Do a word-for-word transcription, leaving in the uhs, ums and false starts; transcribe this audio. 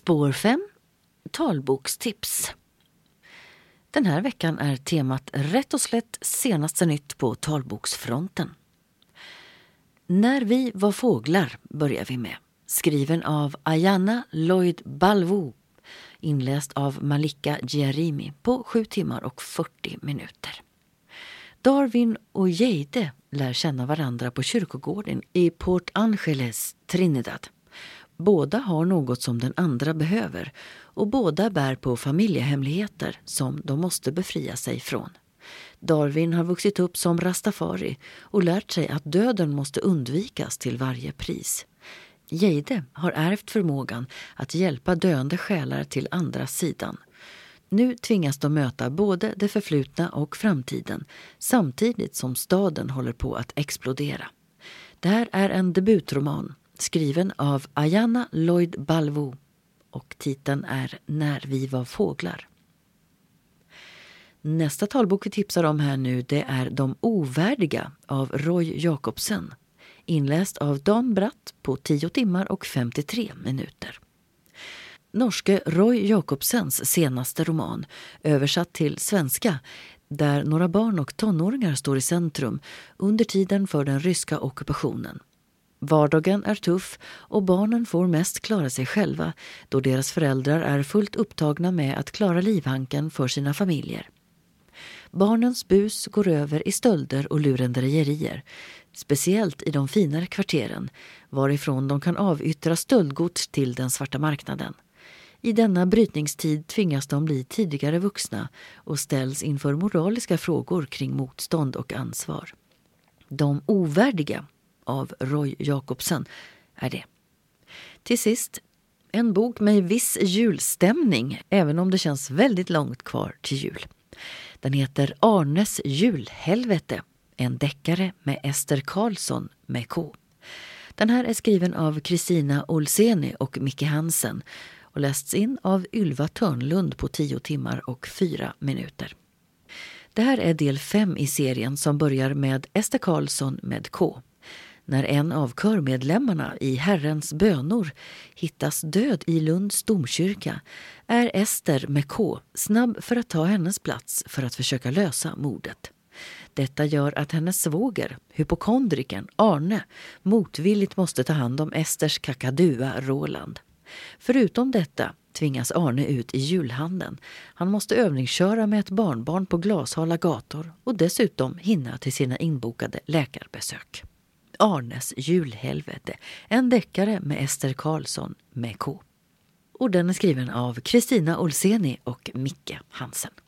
Spår fem. Talbokstips. Den här veckan är temat rätt och slätt senaste nytt på talboksfronten. När vi var fåglar börjar vi med. Skriven av Ayana Lloyd Balvo. Inläst av Malika Djerimi på sju timmar och fyrtio minuter. Darwin och Jade lär känna varandra på kyrkogården i Port Angeles, Trinidad. Båda har något som den andra behöver och båda bär på familjehemligheter som de måste befria sig från. Darwin har vuxit upp som rastafari och lärt sig att döden måste undvikas till varje pris. Jade har ärvt förmågan att hjälpa döende själar till andra sidan. Nu tvingas de möta både det förflutna och framtiden samtidigt som staden håller på att explodera. Det här är en debutroman skriven av Ayana Lloyd Balvo och titeln är När vi var fåglar. Nästa talbok vi tipsar om här nu det är De ovärdiga av Roy Jacobsen. Inläst av Dan Bratt på tio timmar och femtiotre minuter. Norske Roy Jacobsens senaste roman, översatt till svenska, där några barn och tonåringar står i centrum under tiden för den ryska ockupationen. Vardagen är tuff och barnen får mest klara sig själva då deras föräldrar är fullt upptagna med att klara livhanken för sina familjer. Barnens bus går över i stölder och lurendrejerier, speciellt i de finare kvarteren, varifrån de kan avyttra stöldgods till den svarta marknaden. I denna brytningstid tvingas de bli tidigare vuxna och ställs inför moraliska frågor kring motstånd och ansvar. De ovärdiga av Roy Jacobsen är det. Till sist, en bok med viss julstämning, även om det känns väldigt långt kvar till jul. Den heter Arnes julhelvete, en deckare med Ester Karlsson med K. Den här är skriven av Kristina Olseni och Micke Hansen och lästs in av Ylva Törnlund på tio timmar och fyra minuter. Det här är del fem i serien som börjar med Ester Karlsson med K. När en av körmedlemmarna i Herrens bönor hittas död i Lunds domkyrka är Ester med K snabb för att ta hennes plats för att försöka lösa mordet. Detta gör att hennes svåger, hypokondriken Arne, motvilligt måste ta hand om Esters kakadua Roland. Förutom detta tvingas Arne ut i julhandeln. Han måste övningsköra med ett barnbarn på glashala gator och dessutom hinna till sina inbokade läkarbesök. Arnes julhelvete, en deckare med Ester Karlsson med K. Och den är skriven av Kristina Olseni och Micke Hansen.